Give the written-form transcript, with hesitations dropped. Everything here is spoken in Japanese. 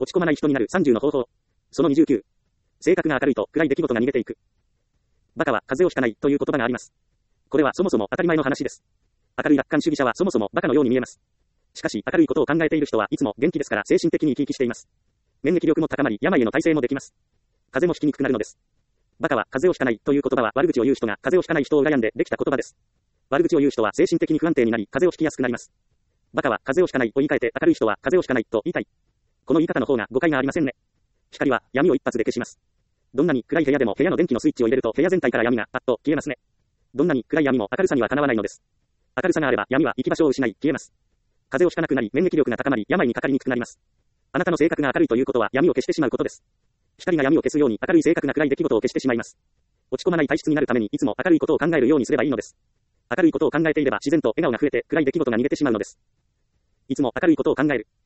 落ち込まない人になる30の方法。その29。性格が明るいと暗い出来事が逃げていく。バカは風邪をひかないという言葉があります。これはそもそも当たり前の話です。明るい楽観主義者はそもそもバカのように見えます。しかし明るいことを考えている人はいつも元気ですから精神的に生き生きしています。免疫力も高まり病への耐性もできます。風邪もひきにくくなるのです。バカは風邪をひかないという言葉は悪口を言う人が風邪をひかない人を羨んでできた言葉です。悪口を言う人は精神的に不安定になり風邪をひきやすくなります。バカは風邪をひかないと言い換えて明るい人は風邪をひかないと言いたい。この言い方の方が誤解がありませんね。光は闇を一発で消します。どんなに暗い部屋でも部屋の電気のスイッチを入れると部屋全体から闇がパッと消えますね。どんなに暗い闇も明るさにはかなわないのです。明るさがあれば闇は行き場所を失い消えます。風邪をひかなくなり免疫力が高まり病にかかりにくくなります。あなたの性格が明るいということは闇を消してしまうことです。光が闇を消すように明るい性格が暗い出来事を消してしまいます。落ち込まない体質になるためにいつも明るいことを考えるようにすればいいのです。明るいことを考えていれば自然と笑顔が増えて暗い出来事が逃げてしまうのです。いつも明るいことを考える。